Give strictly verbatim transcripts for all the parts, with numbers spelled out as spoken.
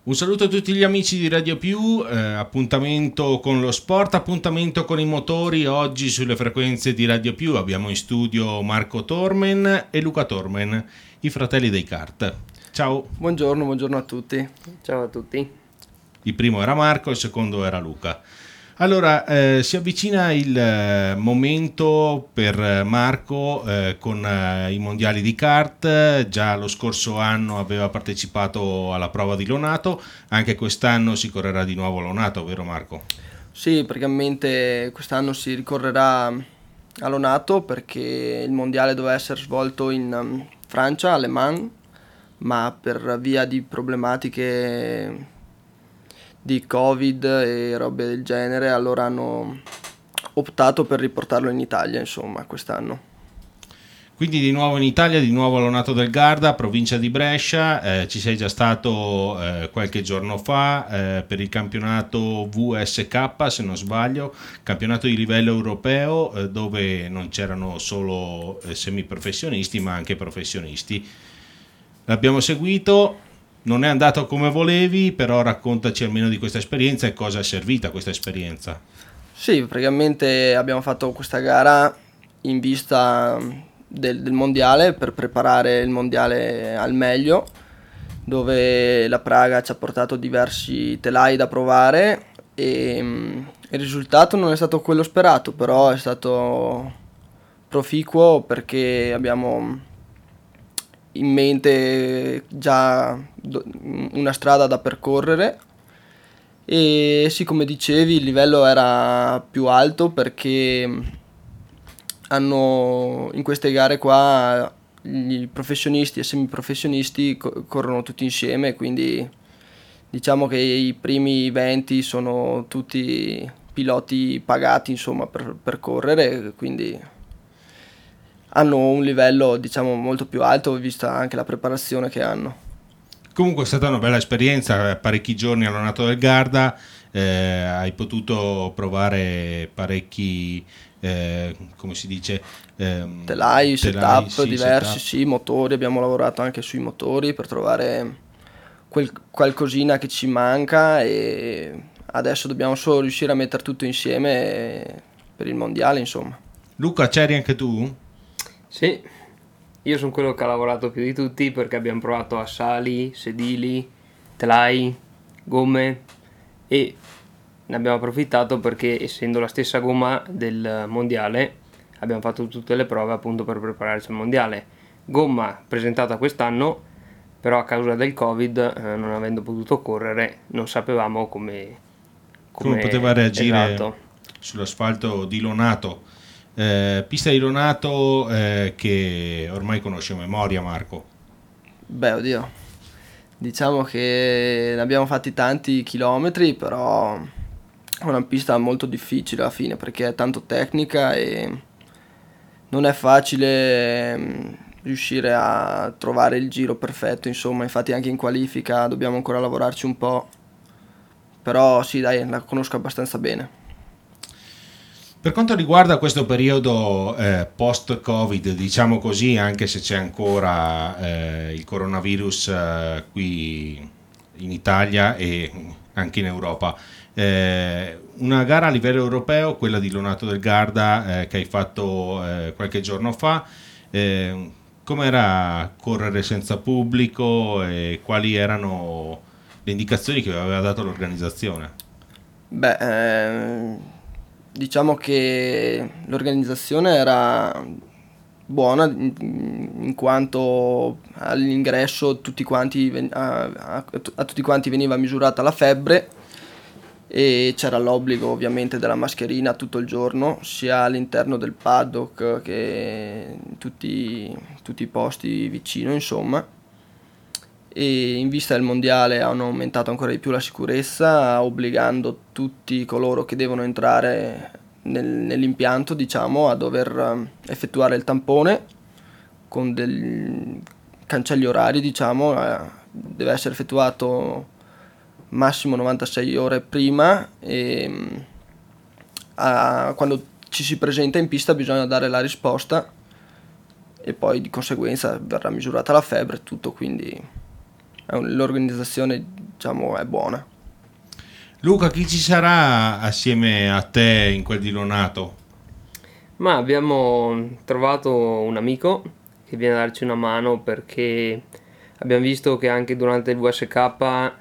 Un saluto a tutti gli amici di Radio Più, eh, appuntamento con lo sport, appuntamento con i motori. Oggi sulle frequenze di Radio Più abbiamo in studio Marco Tormen e Luca Tormen, i fratelli dei kart. Ciao. Buongiorno, buongiorno a tutti. Ciao a tutti. Il primo era Marco, il secondo era Luca. Allora, eh, si avvicina il eh, momento per Marco eh, con eh, i mondiali di kart. Già lo scorso anno aveva partecipato alla prova di Lonato, anche quest'anno si correrà di nuovo a Lonato, vero Marco? Sì, praticamente quest'anno si ricorrerà a Lonato perché il mondiale doveva essere svolto in um, Francia, a Le Mans, ma per via di problematiche di Covid e robe del genere, allora hanno optato per riportarlo in Italia, insomma, quest'anno. Quindi di nuovo in Italia, di nuovo a Lonato del Garda, provincia di Brescia. Eh, ci sei già stato eh, qualche giorno fa eh, per il campionato V S K, se non sbaglio, campionato di livello europeo, eh, dove non c'erano solo eh, semiprofessionisti ma anche professionisti. L'abbiamo seguito. Non è andato come volevi, però raccontaci almeno di questa esperienza e cosa è servita questa esperienza. Sì, praticamente abbiamo fatto questa gara in vista del, del mondiale per preparare il mondiale al meglio, dove la Praga ci ha portato diversi telai da provare e mh, il risultato non è stato quello sperato, però è stato proficuo perché abbiamo in mente già una strada da percorrere e sì, come dicevi, il livello era più alto perché hanno in queste gare qua i professionisti e semiprofessionisti co- corrono tutti insieme, quindi diciamo che i primi venti sono tutti piloti pagati, insomma, per, per correre, quindi hanno un livello, diciamo, molto più alto vista anche la preparazione che hanno. Comunque è stata una bella esperienza, parecchi giorni a Lonato del Garda, eh, hai potuto provare parecchi, eh, come si dice, ehm, telai, setup sì, diversi, setup. Sì, motori, abbiamo lavorato anche sui motori per trovare quel qualcosina che ci manca e adesso dobbiamo solo riuscire a mettere tutto insieme per il mondiale, insomma. Luca, c'eri anche tu? Sì, io sono quello che ha lavorato più di tutti perché abbiamo provato assali, sedili, telai, gomme e ne abbiamo approfittato perché essendo la stessa gomma del mondiale abbiamo fatto tutte le prove appunto per prepararci al mondiale. Gomma presentata quest'anno, però a causa del Covid, eh, non avendo potuto correre, non sapevamo come, come, come poteva reagire esatto. Sull'asfalto di Lonato. Eh, pista di Lonato eh, che ormai conosci a memoria, Marco. Beh, oddio, diciamo che ne abbiamo fatti tanti chilometri, però è una pista molto difficile alla fine perché è tanto tecnica e non è facile mh, riuscire a trovare il giro perfetto, insomma, infatti anche in qualifica dobbiamo ancora lavorarci un po', però sì, dai, la conosco abbastanza bene. Per quanto riguarda questo periodo eh, post-Covid, diciamo così, anche se c'è ancora eh, il coronavirus eh, qui in Italia e anche in Europa, eh, una gara a livello europeo, quella di Lonato del Garda eh, che hai fatto eh, qualche giorno fa, eh, com'era correre senza pubblico e quali erano le indicazioni che aveva dato l'organizzazione? Beh, eh, diciamo che l'organizzazione era buona in, in quanto all'ingresso tutti quanti, a, a, a tutti quanti veniva misurata la febbre e c'era l'obbligo ovviamente della mascherina tutto il giorno, sia all'interno del paddock che in tutti, tutti i posti vicino, insomma. E in vista del mondiale hanno aumentato ancora di più la sicurezza, obbligando tutti coloro che devono entrare nel, nell'impianto, diciamo, a dover effettuare il tampone con dei cancelli orari, diciamo, eh, deve essere effettuato massimo novantasei ore prima e a, quando ci si presenta in pista bisogna dare la risposta e poi di conseguenza verrà misurata la febbre e tutto, quindi è un- l'organizzazione diciamo è buona. Luca, chi ci sarà assieme a te in quel di Lonato? Ma abbiamo trovato un amico che viene a darci una mano perché abbiamo visto che anche durante il V S K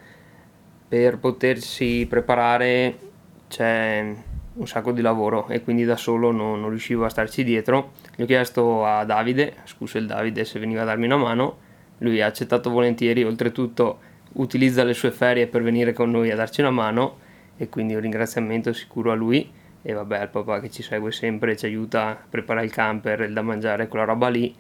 per potersi preparare c'è un sacco di lavoro e quindi da solo non, non riuscivo a starci dietro. Gli ho chiesto a Davide, scusa il Davide, se veniva a darmi una mano. Lui ha accettato volentieri, oltretutto utilizza le sue ferie per venire con noi a darci una mano e quindi un ringraziamento sicuro a lui e vabbè al papà che ci segue sempre, ci aiuta a preparare il camper, il da mangiare, quella roba lì,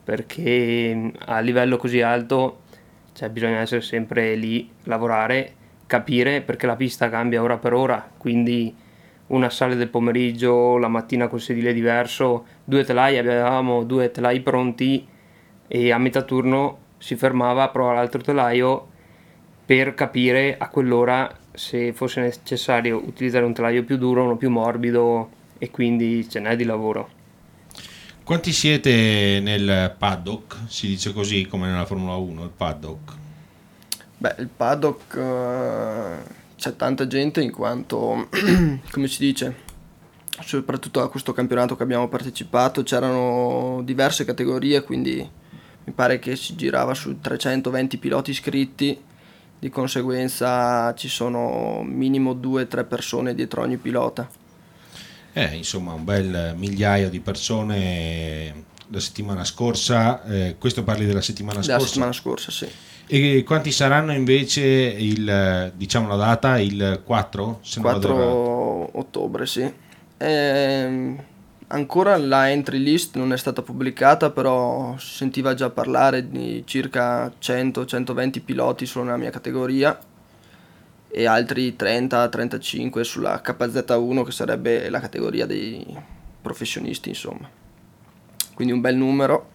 perché a livello così alto cioè, bisogna essere sempre lì, lavorare, capire perché la pista cambia ora per ora, quindi una sale del pomeriggio, la mattina col sedile diverso, due telai, avevamo due telai pronti e a metà turno si fermava a provare l'altro telaio per capire a quell'ora se fosse necessario utilizzare un telaio più duro, uno più morbido e quindi ce n'è di lavoro. Quanti siete nel paddock? Si dice così come nella Formula uno, il paddock. Beh, il paddock eh, c'è tanta gente in quanto, come si dice, soprattutto a questo campionato che abbiamo partecipato c'erano diverse categorie, quindi mi pare che si girava su trecentoventi piloti iscritti, di conseguenza ci sono minimo due o tre persone dietro ogni pilota. Eh, insomma, un bel migliaio di persone la settimana scorsa. Eh, questo parli della settimana Della scorsa? settimana scorsa, sì. E quanti saranno invece il, diciamo la data, il quattro? Se non vado errato. quattro ottobre, sì. Ehm, ancora la entry list non è stata pubblicata, però si sentiva già parlare di circa cento centoventi piloti solo nella mia categoria e altri trenta trentacinque sulla K Z uno che sarebbe la categoria dei professionisti, insomma. Quindi un bel numero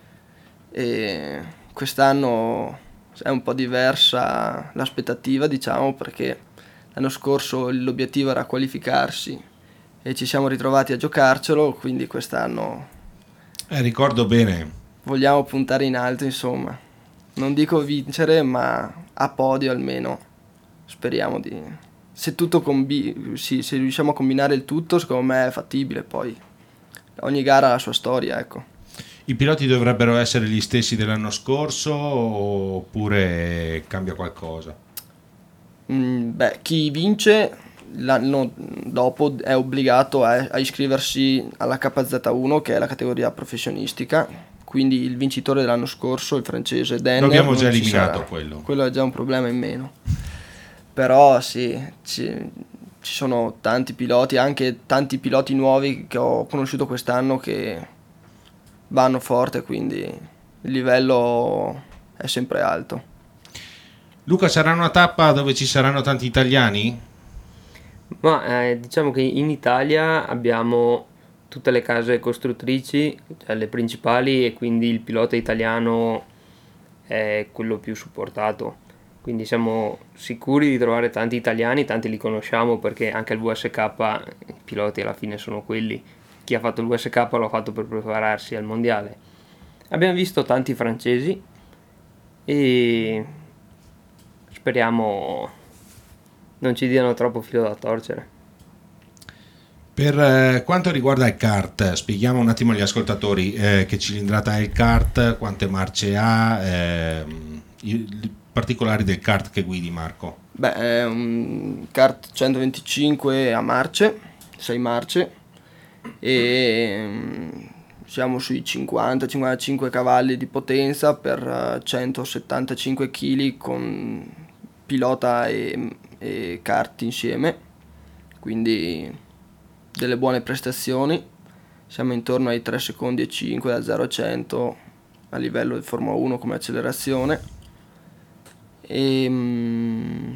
e quest'anno è un po' diversa l'aspettativa, diciamo, perché l'anno scorso l'obiettivo era qualificarsi e ci siamo ritrovati a giocarcelo, quindi quest'anno Eh, ricordo bene. vogliamo puntare in alto, insomma. Non dico vincere, ma a podio almeno. Speriamo di... Se, tutto combi... sì, se riusciamo a combinare il tutto, secondo me è fattibile, poi ogni gara ha la sua storia, ecco. I piloti dovrebbero essere gli stessi dell'anno scorso oppure cambia qualcosa? Mm, beh, chi vince l'anno dopo è obbligato a, a iscriversi alla K Z uno, che è la categoria professionistica, quindi il vincitore dell'anno scorso, il francese Denner, Lo abbiamo non già ci eliminato sarà. quello. Quello è già un problema in meno. Però sì, ci, ci sono tanti piloti, anche tanti piloti nuovi che ho conosciuto quest'anno che vanno forte, quindi il livello è sempre alto. Luca, sarà una tappa dove ci saranno tanti italiani? Ma eh, diciamo che in Italia abbiamo tutte le case costruttrici, cioè le principali, e quindi il pilota italiano è quello più supportato. Quindi siamo sicuri di trovare tanti italiani, tanti li conosciamo perché anche al V S K i piloti alla fine sono quelli. Chi ha fatto il V S K l'ha fatto per prepararsi al mondiale. Abbiamo visto tanti francesi e speriamo non ci diano troppo filo da torcere. Per eh, quanto riguarda il kart, spieghiamo un attimo agli ascoltatori eh, che cilindrata è il kart, quante marce ha, ehm, i, i particolari del kart che guidi, Marco. Beh, è un kart centoventicinque a marce, sei marce, e mm, siamo sui cinquanta cinquantacinque cavalli di potenza per eh, centosettantacinque chili con pilota e, e kart insieme, quindi delle buone prestazioni. Siamo intorno ai tre secondi e cinque da zero a cento a livello di Formula uno come accelerazione. E mm,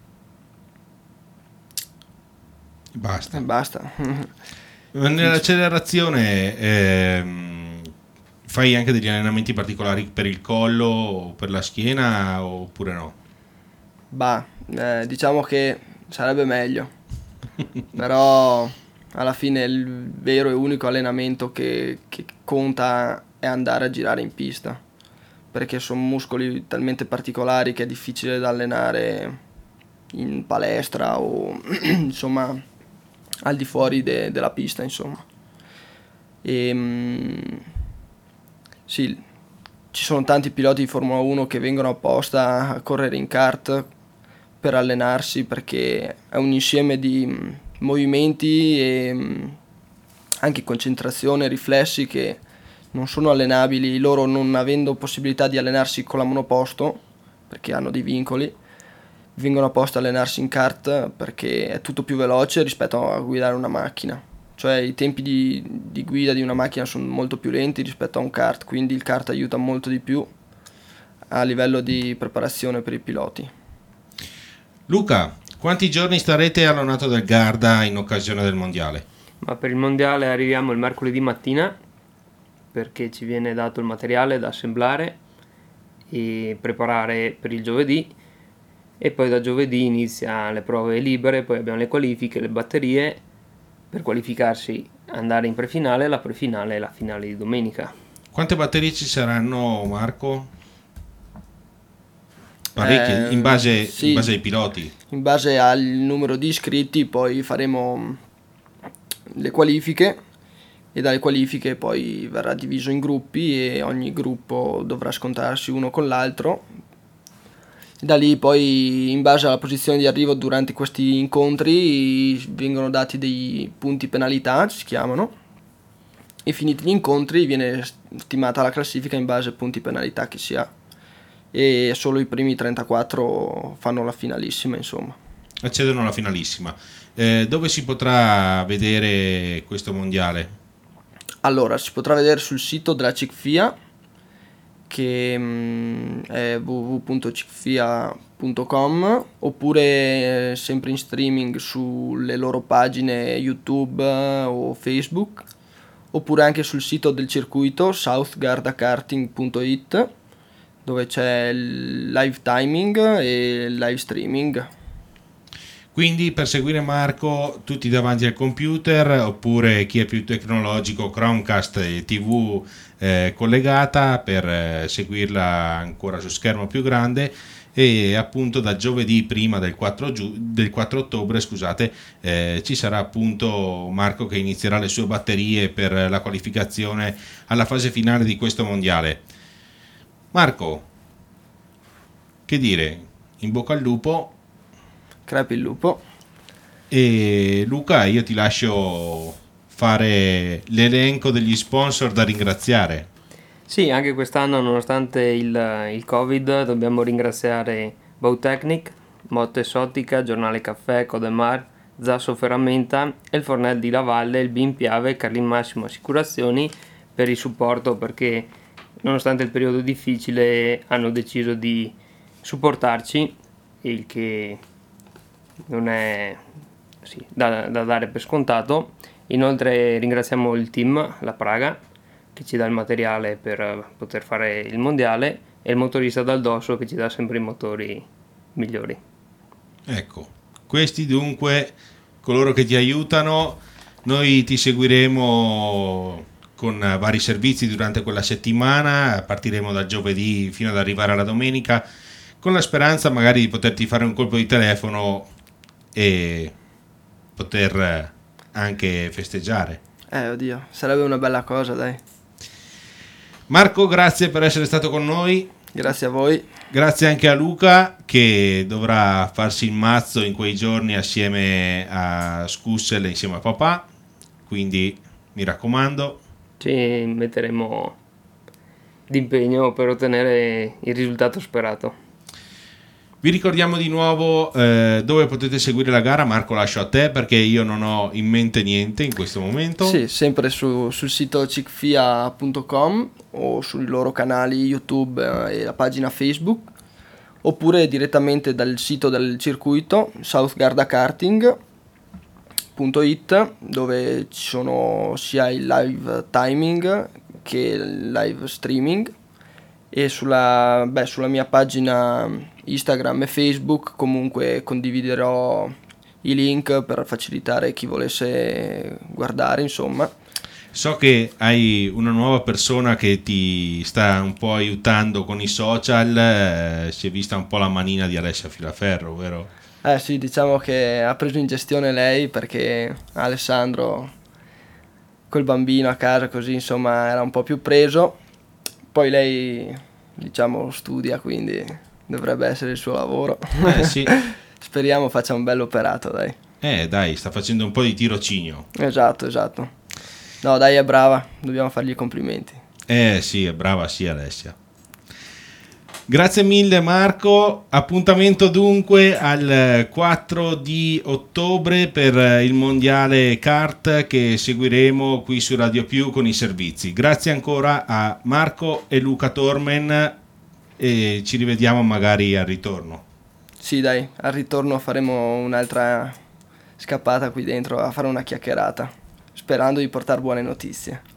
Basta. e basta. Nell'accelerazione ehm, fai anche degli allenamenti particolari per il collo o per la schiena oppure no? Bah, eh, diciamo che sarebbe meglio, però alla fine il vero e unico allenamento che, che conta è andare a girare in pista, perché sono muscoli talmente particolari che è difficile da allenare in palestra o insomma al di fuori de- della pista, insomma. E, sì, ci sono tanti piloti di Formula uno che vengono apposta a correre in kart per allenarsi, perché è un insieme di mh, movimenti e mh, anche concentrazione, riflessi che non sono allenabili, loro non avendo possibilità di allenarsi con la monoposto, perché hanno dei vincoli, vengono apposta a allenarsi in kart perché è tutto più veloce rispetto a guidare una macchina. Cioè i tempi di, di guida di una macchina sono molto più lenti rispetto a un kart, quindi il kart aiuta molto di più a livello di preparazione per i piloti. Luca, quanti giorni starete all'Onato del Garda in occasione del mondiale? Ma per il mondiale arriviamo il mercoledì mattina, perché ci viene dato il materiale da assemblare e preparare per il giovedì, e poi da giovedì inizia le prove libere, poi abbiamo le qualifiche, le batterie per qualificarsi, andare in prefinale, la prefinale e la finale di domenica. Quante batterie ci saranno, Marco? Parecchie, Eh, in, base, sì. in base ai piloti. In base al numero di iscritti poi faremo le qualifiche e dalle qualifiche poi verrà diviso in gruppi e ogni gruppo dovrà scontrarsi uno con l'altro. Da lì poi, in base alla posizione di arrivo durante questi incontri, vengono dati dei punti penalità, si chiamano, e finiti gli incontri viene stimata la classifica in base ai punti penalità che si ha, e solo i primi trentaquattro fanno la finalissima, insomma. Accedono alla finalissima. Eh, dove si potrà vedere questo mondiale? Allora, si potrà vedere sul sito della C I C F I A, che mh, è w w w punto c i c f i a punto com, oppure eh, sempre in streaming sulle loro pagine YouTube eh, o Facebook, oppure anche sul sito del circuito south garda karting punto i t, dove c'è il live timing e il live streaming. Quindi per seguire Marco tutti davanti al computer, oppure chi è più tecnologico, Chromecast e tivù eh, collegata per eh, seguirla ancora su schermo più grande. E appunto da giovedì prima del quattro, giu- del quattro ottobre scusate, eh, ci sarà appunto Marco che inizierà le sue batterie per la qualificazione alla fase finale di questo mondiale. Marco, che dire, in bocca al lupo. Crepi il lupo. E Luca, io ti lascio fare l'elenco degli sponsor da ringraziare. Sì, anche quest'anno, nonostante il, il Covid, dobbiamo ringraziare Bautechnic, Motte Essotica, Giornale Caffè, Codemar, Zasso Ferramenta e il Fornel di Lavalle, il B I M Piave e Carlin Massimo Assicurazioni per il supporto, perché nonostante il periodo difficile hanno deciso di supportarci, il che non è sì, da, da dare per scontato. Inoltre ringraziamo il team, la Praga, che ci dà il materiale per poter fare il mondiale, e il motorista Dal Dosso che ci dà sempre i motori migliori. Ecco, questi dunque coloro che ti aiutano. Noi ti seguiremo con vari servizi durante quella settimana, partiremo dal giovedì fino ad arrivare alla domenica, con la speranza magari di poterti fare un colpo di telefono e poter anche festeggiare. Eh, oddio, sarebbe una bella cosa, dai. Marco, grazie per essere stato con noi. Grazie a voi. Grazie anche a Luca che dovrà farsi il mazzo in quei giorni assieme a Scussel e insieme a papà, quindi mi raccomando. Ci metteremo d'impegno per ottenere il risultato sperato. Vi ricordiamo di nuovo eh, dove potete seguire la gara. Marco, lascio a te perché io non ho in mente niente in questo momento. Sì, sempre su, sul sito c i c f i a punto com o sui loro canali YouTube eh, e la pagina Facebook, oppure direttamente dal sito del circuito south garda karting punto i t, dove ci sono sia il live timing che il live streaming, e sulla, beh, sulla mia pagina Instagram e Facebook comunque condividerò i link per facilitare chi volesse guardare, insomma. So che hai una nuova persona che ti sta un po' aiutando con i social, eh, si è vista un po' la manina di Alessia Filaferro, vero? Eh sì, diciamo che ha preso in gestione lei perché Alessandro, quel bambino a casa così, insomma, era un po' più preso. Poi lei, diciamo, studia, quindi dovrebbe essere il suo lavoro. Eh sì. Speriamo faccia un bello operato, dai. Eh dai, sta facendo un po' di tirocinio. Esatto, esatto. No, dai, è brava, dobbiamo fargli i complimenti. Eh sì, è brava sì Alessia. Grazie mille Marco, appuntamento dunque al quattro di ottobre per il mondiale kart che seguiremo qui su Radio Più con i servizi. Grazie ancora a Marco e Luca Tormen e ci rivediamo magari al ritorno. Sì, dai, al ritorno faremo un'altra scappata qui dentro a fare una chiacchierata, sperando di portare buone notizie.